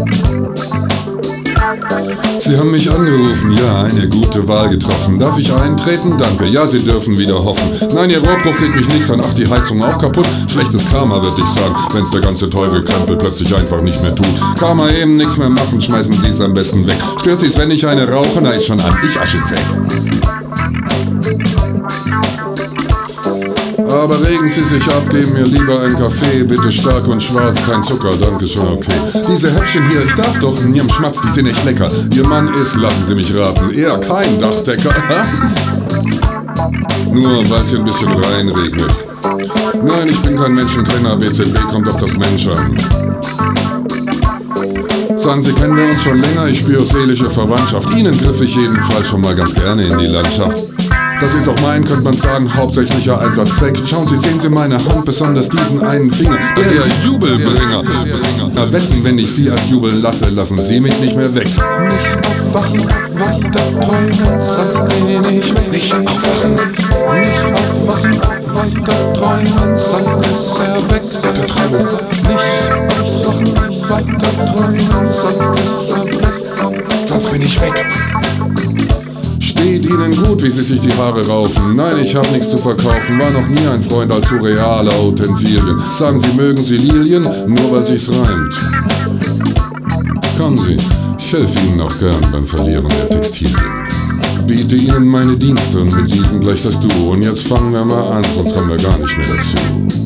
Sie haben mich angerufen, ja, eine gute Wahl getroffen. Darf ich eintreten? Danke. Ja, Sie dürfen wieder hoffen. Nein, Ihr Rohrbruch geht mich nichts an. Ach, die Heizung auch kaputt? Schlechtes Karma, würde ich sagen, wenn's der ganze teure Krempel plötzlich einfach nicht mehr tut. Karma eben nichts mehr machen, schmeißen Sie's am besten weg. Stört Sie's, wenn ich eine rauche? Na, ist schon an, ich Aschezäck. Aber regen Sie sich ab, geben mir lieber einen Kaffee, bitte stark und schwarz, kein Zucker, danke schon, okay. Diese Häppchen hier, ich darf doch, in Ihrem Schmatz, die sind echt lecker. Ihr Mann ist, lassen Sie mich raten, eher kein Dachdecker. Nur weil es hier ein bisschen reinregnet. Nein, ich bin kein Menschenkenner, BZW kommt auf das Mensch an. Sagen Sie, kennen wir uns schon länger, ich spüre seelische Verwandtschaft. Ihnen griff ich jedenfalls schon mal ganz gerne in die Landschaft. Das ist auch mein, könnte man sagen, hauptsächlicher Einsatzzweck. Schauen Sie, sehen Sie meine Hand, besonders diesen einen Finger, der Jubelbringer. Na wetten, wenn ich Sie als jubeln lasse, lassen Sie mich nicht mehr weg. Nicht aufwachen, weiter träumen, sonst bin ich weg. Nicht aufwachen, Nicht aufwachen, weiter träumen, sonst ist er weg. weiter träumen. Nicht aufwachen, weiter träumen, sonst ist er weg. Sonst bin ich weg. Steht Ihnen gut, wie Sie sich die Haare raufen? Nein, ich hab nichts zu verkaufen, war noch nie ein Freund allzu realer Utensilien. Sagen Sie, mögen Sie Lilien, nur weil sich's reimt. Kommen Sie, ich helfe Ihnen auch gern beim Verlieren der Textilien. Biete Ihnen meine Dienste und mit diesen gleich das Du. Und jetzt fangen wir mal an, sonst kommen wir gar nicht mehr dazu.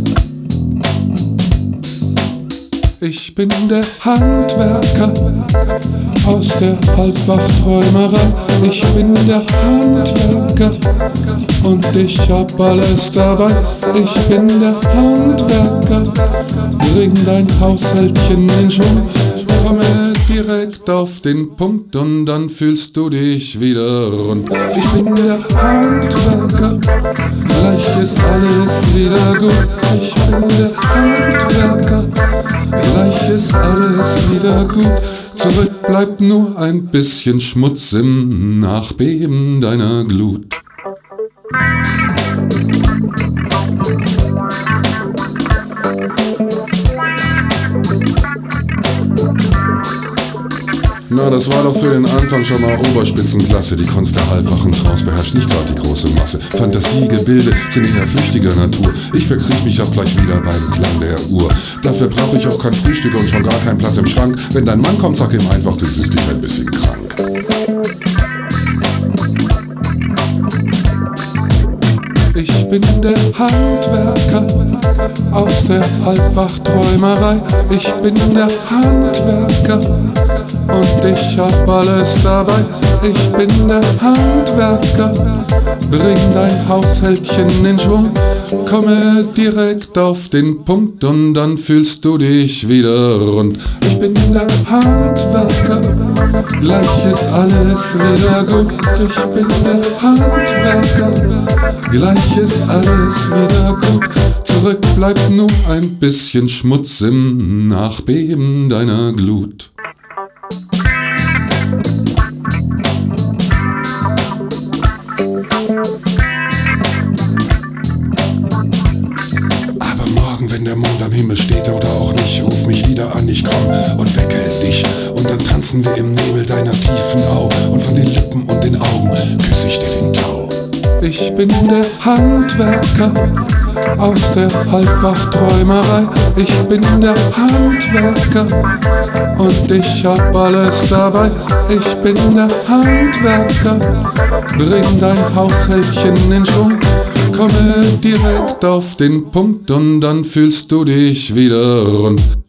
Ich bin der Handwerker aus der Halbwachträumerei. Ich bin der Handwerker und ich hab alles dabei. Ich bin der Handwerker, bring dein Haushältchen in Schwung. Komme direkt auf den Punkt und dann fühlst du dich wieder rund. Ich bin der Handwerker, gleich ist alles wieder gut. Ich bin der Handwerker, gleich ist alles wieder gut. Zurück bleibt nur ein bisschen Schmutz im Nachbeben deiner Glut. Na, das war doch für den Anfang schon mal Oberspitzenklasse. Die Kunst der halbwachen Trance beherrscht nicht gerade die große Masse. Fantasiegebilde sind eher flüchtiger Natur. Ich verkriech mich auch gleich wieder beim Klang der Uhr. Dafür brauch ich auch kein Frühstück und schon gar keinen Platz im Schrank. Wenn dein Mann kommt, sag ihm einfach, du fühlst dich ein bisschen krank. Ich bin der Handwerker aus der Halbwachträumerei. Ich bin der Handwerker und ich hab alles dabei. Ich bin der Handwerker, bring dein Haushältchen in Schwung. Komme direkt auf den Punkt und dann fühlst du dich wieder rund. Ich bin der Handwerker, gleich ist alles wieder gut. Ich bin der Handwerker, gleich ist alles wieder gut. Zurück bleibt nur ein bisschen Schmutz im Nachbeben deiner Glut. Aber morgen, wenn der Mond am Himmel steht oder auch nicht, ruf mich wieder an, ich komm und wecke dich. Und dann tanzen wir im Nebel deiner tiefen Au. Und von den Lippen und den Augen küss ich dir den Tau. Ich bin der Handwerker aus der Halbwachträumerei. Ich bin der Handwerker und ich hab alles dabei. Ich bin der Handwerker, bring dein Haushältchen in Schwung. Komme direkt auf den Punkt und dann fühlst du dich wieder rund.